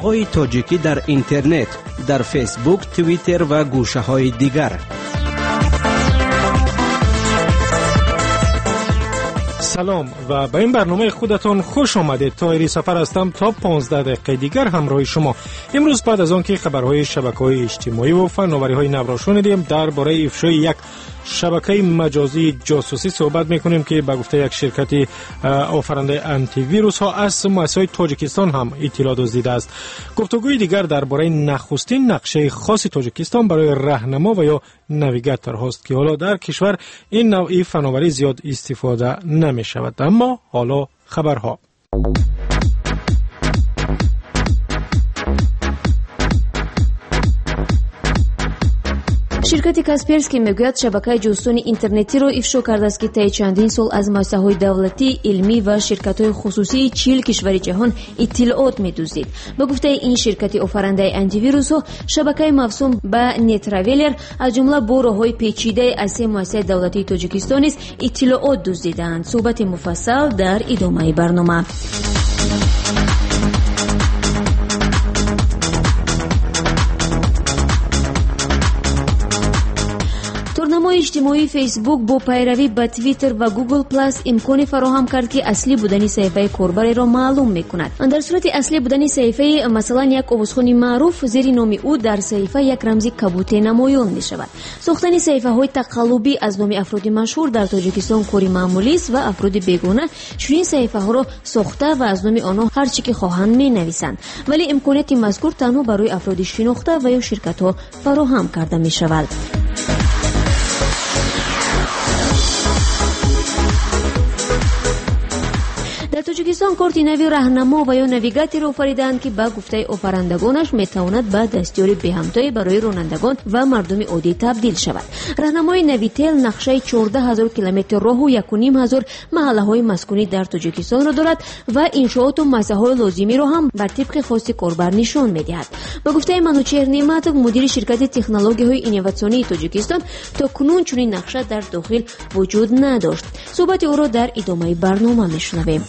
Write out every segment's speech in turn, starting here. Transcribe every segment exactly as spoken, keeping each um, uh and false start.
کلام‌های تاجیکی در اینترنت، در فیسبوک، توییتر و گوشه‌های دیگر. سلام و به این برنامه خودتان خوش آمدید. طاهری سفر هستم تا پانزده دقیقه دیگر همراه شما. امروز بعد از آن که خبرهای شبکه‌های اجتماعی و فناوری‌های نو را شنیدیم، درباره افشای یک شبکه مجازی جاسوسی صحبت می‌کنیم که به گفته یک شرکت آفریننده آنتی ویروس ها از مؤسسه تاجیکستان هم اطلاع دزدیده است. گفتگوی دیگر درباره نخستین نقشه خاص تاجیکستان برای راهنما و یا نویگاتور هاست که حالا در کشور این نوعی فناوری زیاد استفاده نمی‌شود. اما حالا خبرها. شرکت کاسپرسکی میگوید شبکه جاسوسی اینترنتی را افشا کرده است که طی چندین سال از مؤسسه‌های دولتی، علمی و شرکت‌های خصوصی چهل کشور جهان اطلاعات می‌دزدید. به گفته این شرکت آفریننده آنتی ویروس ها، شبکه موسوم به نتراولر از جمله با راه‌های پیچیده از سه مؤسسه دولتی تاجیکستان است اطلاعات دزدیدند. صحبت مفصل در ادامه برنامه. نمای اجتماعی فیسبوک با پیروی به توییتر و گوگل پلاس امکانی فراهم کرد که اصلی بودن صفحه کاربر را معلوم میکند. در صورت اصلی بودن صفحه، مثلا یک آوازخوان معروف، زیر نام او در صفحه یک رمز کبوتر نمایان می شود. ساختن صفحه های تقلبی از نام افراد مشهور در تاجیکستان کاری معمولی است و افراد بیگانه چنین صفحه ها را ساخته و از نام آنها هر چی که خواهند می نویسند، ولی امکانیت مذکور تنها برای افراد شناخته و یا شرکت ها فراهم کرده می شود. در تاجیکستان کارت نوی راهنما و یا نویگاتور آفریدند که با گفته آفرندگانش میتواند به دستیاری به‌همتایی برای رانندگان و مردم عادی تبدیل شود. راهنمای نویتل نقشه چهارده هزار کیلومتر راه و یک و نیم هزار محله‌های مسکونی در تاجیکستان را دارد و انشاءات و مسائل لازمی را هم بر طبق خواست کاربر نشان می‌دهد. با گفته منوچهر نعمتوف، مدیر شرکت تکنولوژی‌های اینوواسیونی تاجیکستان، تا کنون چنین نقشه در داخل وجود نداشت. صحبت او را در ادامه برنامه میشنویم.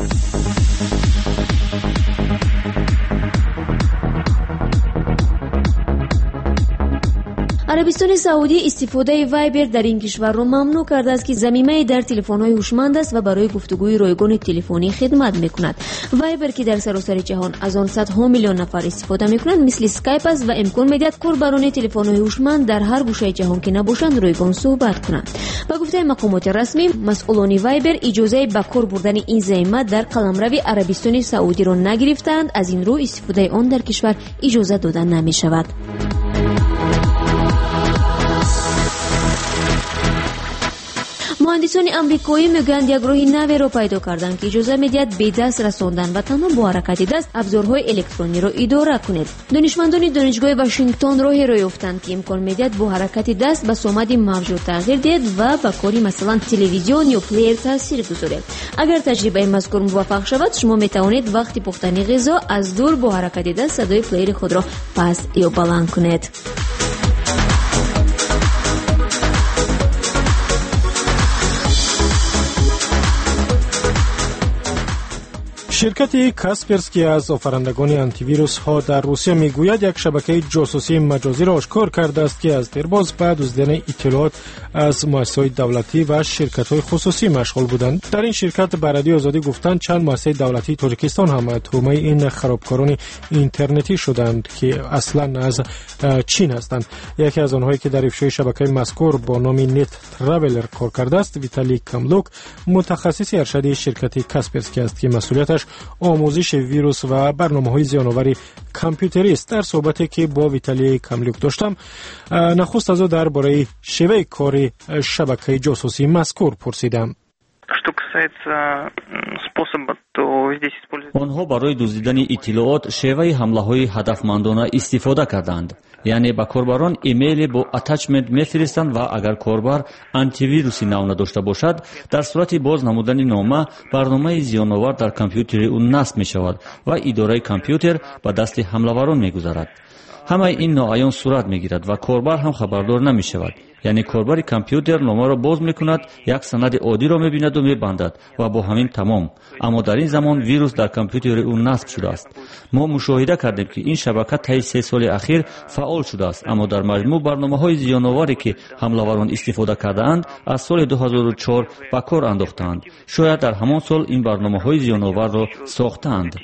عربستان سعودی استفاده وایبر در این کشور را ممنوع کرده است که ضمیمه در تلفن‌های هوشمند است و برای گفتگوی رایگان تلفنی خدمت می‌کند. وایبر که در سراسر جهان از آن صدها میلیون نفر استفاده می‌کنند، مثل اسکایپ است و امکان می‌دهد کاربران تلفن‌های هوشمند در هر گوشه جهان که نباشند رایگان صحبت کنند. با گفته مقامات رسمی، مسئولان وایبر اجازه به کار بردن این ضمیمه در قلمرو عربستان سعودی را نگرفتند. از این رو استفاده آن در کشور اجازه داده نمی‌شود. مهندسان امریکایی میگویند یک راه نوی را پیدا کردند که اجازه میدهد به دست رساندن و تنها با حرکت دست ابزارهای الکترونی را اداره کنید. دانشمندان دانشگاه واشنگتن راهی را یافتند که امکان میدهد با حرکت دست به صمد موجود تغییر دهد و به کاری مثلا تلویزیون یا پلیر تاثیر گذارد. اگر تجربه مذکور موفق شود، شما میتوانید وقتی پختن غذا از دور با حرکت دست صدای پلیر خود را پست یا بلند کنید. شرکت کاسپرسکی از آفرندگان آنتی ویروس ها در روسیه میگوید یک شبکه جاسوسی مجازی را آشکار کرده است که از دیرباز به دزدیدن اطلاعات از مؤسسات دولتی و شرکت های خصوصی مشغول بودند. در این شرکت به رادیو آزادی گفتند چند مؤسسه دولتی تاجیکستان هم تهمه این خرابکاران اینترنتی شدند که اصلا از چین هستند. یکی از آنهایی که در افشای شبکه مذکور با نام نت تراولر کار کرده است، ویتالی کاملوک، متخصص ارشدی شرکت کاسپرسکی است که مسئولیتش آموزش ویروس و برنامه‌های زیان‌آور کامپیوتری است. در صحبتی که با ویتالی کاملوک داشتم، نخست از او درباره شیوه کار شبکه جاسوسی مذکور پرسیدم. آنها برای دزدیدن اطلاعات شیوه حمله‌های هدفمندانه استفاده کردند. یعنی به کاربران ایمیل با اتچمنت میفرستند و اگر کاربر آنتی ویروسی نو نداشته باشد، در صورت باز نمودن نامه، برنامه زیان‌آور در کامپیوتر او نصب می شود و اداره کامپیوتر به دست حمله‌وران می‌گذارد. همه این ناعیان صورت میگیرد و کاربر هم خبردار نمیشود. یعنی کاربر کامپیوتر نامه را باز میکند، یک سند عادی را میبیند و میبندد و با همین تمام. اما در این زمان ویروس در کامپیوتر او نصب شده است. ما مشاهده کردیم که این شبکه طی سه سال اخیر فعال شده است، اما در مجموع برنامه‌های زیان‌آوری که حمله‌وران استفاده کردند از سال دو هزار و چهار به کار انداختند. شاید در همان سال این برنامه‌های زیان‌آور را ساختند.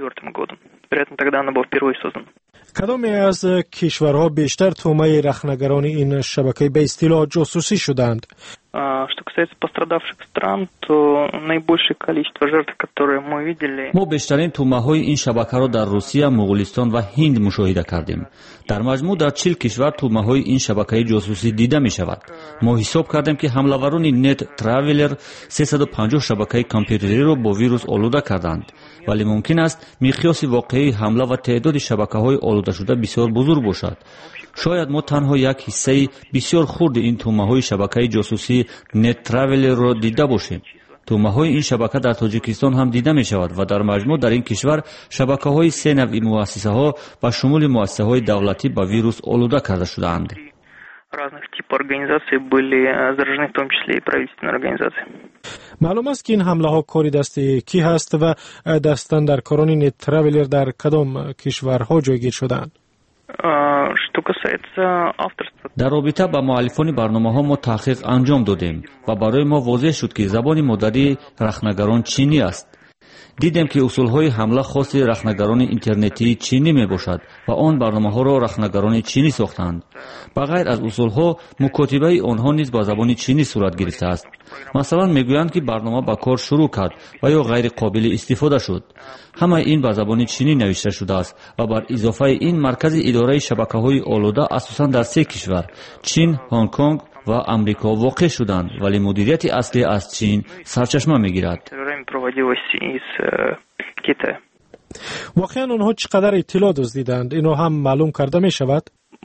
کدام از کشورها بیشتر تومه رخنگران این شبکه به اصطلاح جاسوسی شدند؟ Что касается пострадавших стран, то наибольшее количество жертв, которые мы видели. ما بیشترین تومه‌های این شبکه را در روسیه، مغولستان و هند مشاهده کردیم. در مجموع در چهل کشور تومه‌های این شبکه جاسوسی دیده می شود. ما حساب کردیم که حمله‌وران نت تراولر سیصد و پنجاه شبکه کامپیوتری را با ویروس آلوده کردند. ولی ممکن است میقیاس واقعی حمله و تعداد شبکه‌های آلوده شده بسیار بزرگ باشد. شاید ما تنها یک حصه بسیار خرد این تومه‌های شبکه جاسوسی نت تراولر را دیده باشیم. تومه‌های این شبکه در تاجیکستان هم دیده می شود و در مجموع در این کشور شبکه‌های سه نوع مؤسسه‌ها به شمول مؤسسه‌های دولتی با ویروس آلوده کرده شده‌اند. разных типов организаций были заражены, в том числе и правительственные организации. معلوم است که این حمله ها کاری دستی کی هست و دستاندرکاران نت تراولر در کدام کشورها جایگیر شدند؟ Что касается авторства. در رابطه با مؤلفان برنامه‌ها ما تحقیق انجام دادیم و برای ما واضح شد که زبان مادری رخنگران چینی است. دیدیم که اصولهای حمله خاص رخنگران اینترنتی چینی می باشد و آن برنامه‌ها را رخنگران چینی ساختند. بغیر از اصولها مکاتبه آنها نیز با زبان چینی صورت گرفته است. مثلا میگویند که برنامه با کار شروع کرد و یا غیر قابل استفاده شد. همه این با زبان چینی نوشته شده است و بر اضافه این مرکز اداره شبکه‌های آلوده اساساً در سه کشور چین، هنگ کنگ و امریکا واقع شدند، ولی مدیریت اصلی از چین سرچشمه میگیرد. واقعا آنها چقدر اطلاع دزدیدند اینو هم معلوم کرده می شود؟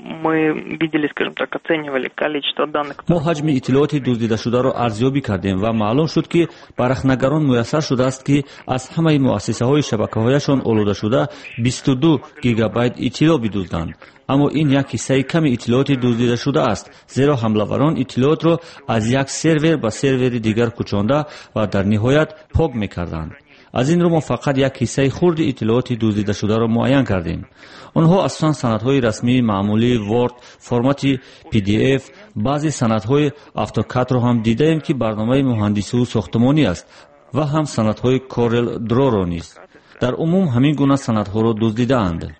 ما حجم اطلاعات دزدیده شده را ارزیابی کردیم و معلوم شد که بر رخنگران میسر شده است که از همه مؤسسه های شبکه هایشان آلوده شده بیست و دو گیگابایت اطلاع بدزدند. اما این یک حصه کمی اطلاعات دزدیده شده است، زیرا حمله‌وران اطلاعات را از یک سرور به سرور دیگر کوچانده و در نهایت پاک می‌کردند. از این رو ما فقط یک حصه خرد اطلاعات دزدیده شده را معین کردیم. آنها اصلا سندهای رسمی معمولی ورد، فرمت پی دی اف، بعضی سندهای اتوکاد را هم دیدیم که برنامه مهندسی و ساختمانی است و هم سندهای کورل درو را نیست. در عموم همین گونه سندها را دزدیده اند.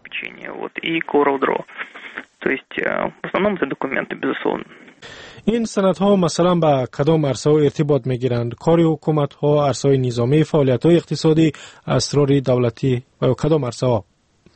این سندها مثلا با کدام عرصه ارتباط میگیرند؟ کار حکومت ها، عرصه نظامی، فعالیت های اقتصادی، اسرار دولتی و کدام عرصه ها؟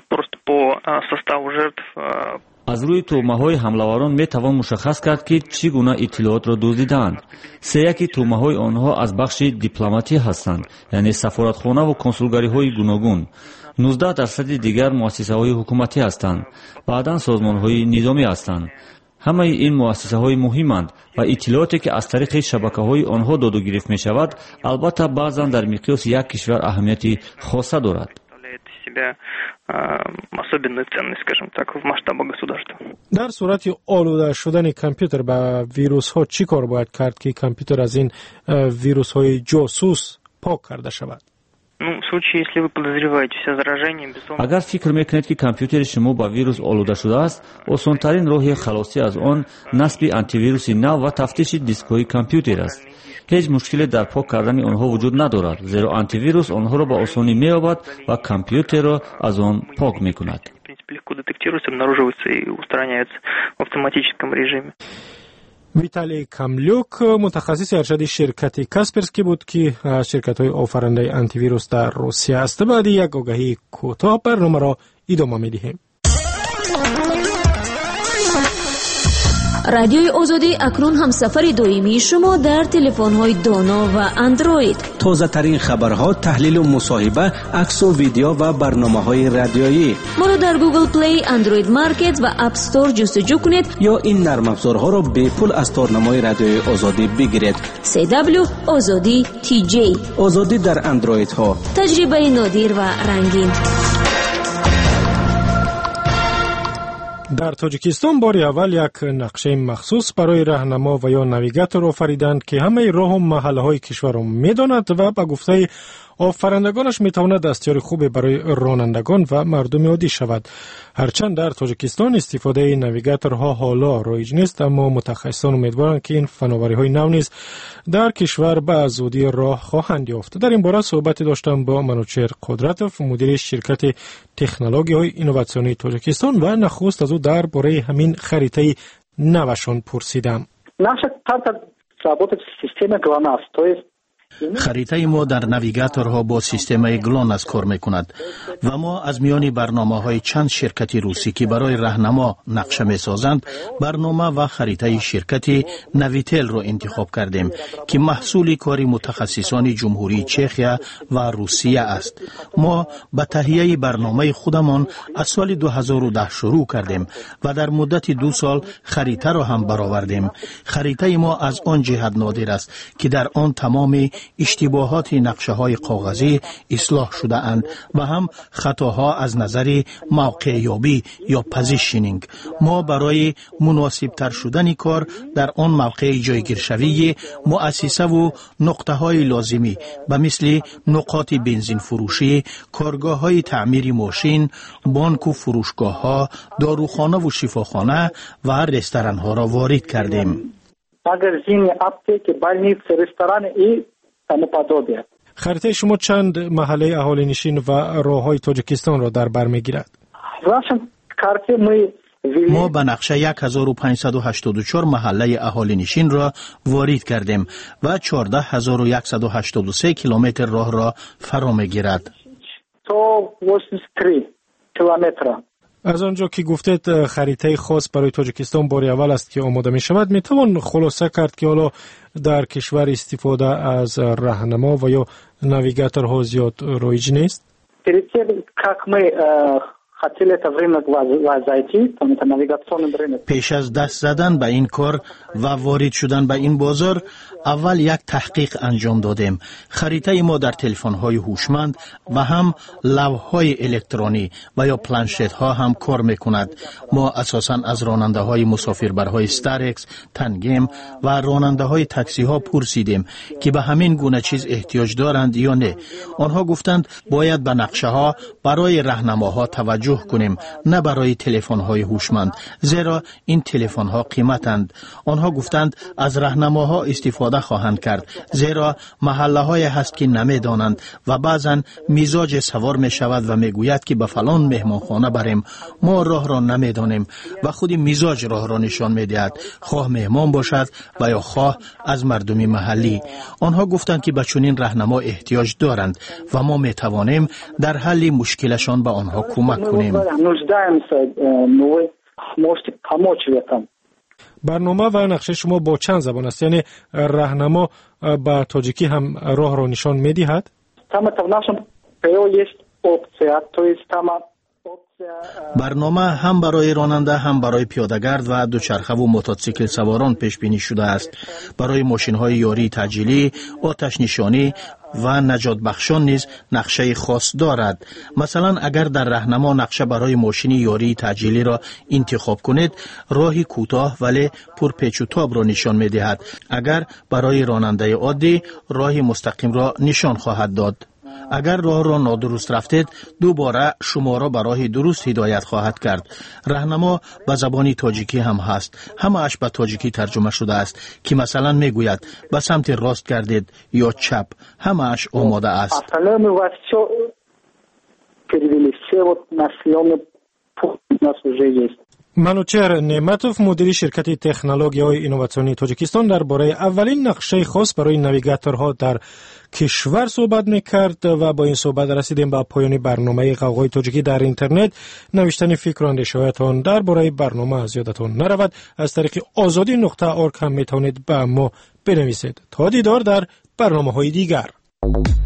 از روی تومه‌های حمله‌وران می توان مشخص کرد که چگونه اطلاعات را دزدیدند. سه یکی تومه‌های آنها از بخش دیپلماتی هستند، یعنی سفارتخانه و کنسولگری‌های گوناگون. نوزده درصد دیگر مؤسسه‌های حکومتی هستند، بعداً سازمان‌های نظامی هستند. همه این مؤسسه‌های مهمند و اطلاعاتی که از طریق شبکه‌های آنها داد و گرفت می‌شود، البته بعضاً در مقیاس یک کشور اهمیتی خاصه دارد. در صورت آلوده شدن کامپیوتر با ویروس ها چی کار باید کرد که کامپیوتر از این ویروس های جاسوس پاک کرده شود؟ اگر فکر میکنید که کامپیوتر شما با ویروس آلوده شده است، آسان‌ترین راه خلاصی از آن نصب آنتی ویروس نو و تفتیش دیسک‌های کامپیوتر است. هیچ مشکلی در پاک کردن آنها وجود ندارد، زیرا آنتی ویروس آنها را با آسانی می‌یابد و کامپیوتر را از آن پاک می‌کند. ویتالی کاملیوک متخصص ارشد شرکت کاسپرسکی بود که شرکت های آفرینده آنتی ویروس در روسیه است. بعد یک آگهی کوتاه برنامه را ادامه می‌دهیم. رادیوی آزادی اکنون هم سفر دائمی شما در تلفن‌های دانا و اندروید. تازه ترین خبرها، تحلیل و مصاحبه، عکس و ویدیو و برنامه‌های رادیویی. ما را در گوگل پلی، اندروید مارکت و اپ استور جستجو کنید یا این نرم افزارها را به پول از تارنمای رادیوی آزادی بگیرید. سی دبلیو آزادی تی جی. آزادی در اندروید ها. تجربه نادر و رنگین. در تاجیکستان بار اول یک نقشه مخصوص برای راهنما و یا نویگاتور آفریدند که همه راه و محله‌های کشور را می‌داند و به گفته آفرندگانش می‌تواند دستیار خوبی برای رانندگان و مردم عادی شود. هرچند در تاجیکستان استفاده نویگاتورها حالا رایج نیست، اما متخصصان امیدوارند که این فناوری‌های نو نیز در کشور به زودی راه خواهند یافت. در این باره صحبت داشتم با منوچهر قدرتوف، مدیر شرکت تکنولوژی‌های اینوواسیونی تاجیکستان، و نخست از او درباره همین خریطه نوشان پرسیدم. Наша карта работает в системе ГЛОНАСС, то есть خریطه ما در نویگاتورها با سیستم گلوناس کار میکند و ما از میان برنامه های چند شرکت روسی که برای راهنما نقشه میسازند برنامه و خریطه شرکت نویتل را انتخاب کردیم که محصول کار متخصصان جمهوری چخیا و روسیه است. ما به تهیه برنامه خودمان از سال دو هزار و ده شروع کردیم و در مدت دو سال خریطه را هم برآوردیم. خریطه ما از آن جهت نادر است که در آن تمام اشتباهات نقشه های کاغذی اصلاح شده اند و هم خطاها از نظر موقع یابی یا پوزیشنینگ. ما برای مناسب تر شدن کار در آن موقع جایگیرشوی مؤسسه و نقطه های لازمی به مثل نقاط بنزین فروشی، کارگاه های تعمیر ماشین، بانک و فروشگاه ها، داروخانه و شفاخانه و رستوران ها را وارد کردیم. магазины, аптеки, больницы, рестораны и тому подобное. خریطه شما چند محله اهالی نشین و راههای تاجیکستان را در بر میگیرد؟ В нашем карте мы ما به نقشه هزار و پانصد و هشتاد و چهار محله اهالی نشین را وارد کردیم و چهارده هزار و صد و هشتاد و سه کیلومتر راه را فرا میگیرد. сто восемьдесят три километра. از آنجا که گفتید خریطه خاص برای تاجیکستان بار اول است که آماده می شود، می توان خلاصه کرد که حالا در کشور استفاده از راهنما و یا نویگاتورها زیاد رایج نیست؟ Перед тем, как мы хотели это в рынок зайти, там это навигационный рынок. پیش از دست زدن به این کار و وارد شدن به این بازار، اول یک تحقیق انجام دادیم. خریطه ما در تلفن‌های هوشمند و هم لوح‌های الکترونی و یا پلنشت‌ها هم کار می‌کند. ما اساساً از راننده‌های مسافربرهای استارکس، تنگم و راننده‌های تاکسی‌ها پرسیدیم که به همین گونه چیز احتیاج دارند یا نه. آنها گفتند باید به نقشه‌ها برای راهنماها توجه کنیم، نه برای تلفن‌های هوشمند، زیرا این تلفن‌ها قیمتند. آنها گفتند از راهنماها استفاده خواهند کرد، زیرا محله های هست که نمیدانند و بعضا مزاج سوار می شود و می گوید که به فلان مهمانخانه بریم. ما راه را نمیدانیم و خود مزاج راه را نشان می دهد، خواه مهمان باشد و یا خواه از مردم محلی. آنها گفتند که به چنین راهنما احتیاج دارند و ما می توانیم در حل مشکلشان به آنها کمک کنیم. برنامه و نقشه شما با چند زبان است؟ یعنی راهنما با تاجیکی هم راه را نشان می‌دهد؟ برنامه هم برای راننده هم برای پیاده‌گرد و دوچرخه و موتورسیکل سواران پیش بینی شده است. برای ماشین‌های یاری تعجیلی، آتش نشانی و نجات بخشان نیز نقشه خاص دارد. مثلا اگر در راهنما نقشه برای ماشین یاری تعجیلی را انتخاب کنید، راهی کوتاه ولی پرپیچ و تاب را نشان می‌دهد. اگر برای راننده عادی، راهی مستقیم را نشان خواهد داد. اگر راه را نادرست رفتید، دوباره شما را به راه درست هدایت خواهد کرد. راهنما به زبان تاجیکی هم هست. همه اش به تاجیکی ترجمه شده است که مثلا میگوید به سمت راست گردید یا چپ. همه اش آماده است. منوچهر نعمتوف، مدیر شرکت تکنولوژی‌های اینوواسیونی تاجیکستان، درباره اولین نقشه خاص برای نویگاتورها در کشور صحبت می‌کرد و با این صحبت رسیدیم به پایان برنامه غوغای تاجیکی در اینترنت. نوشتن فکر و اندیشه‌هایتان درباره برنامه از یادتان نرود. از طریق آزادی نقطه اورگ هم می‌توانید به ما بنویسید. تا دیدار در برنامه‌های دیگر.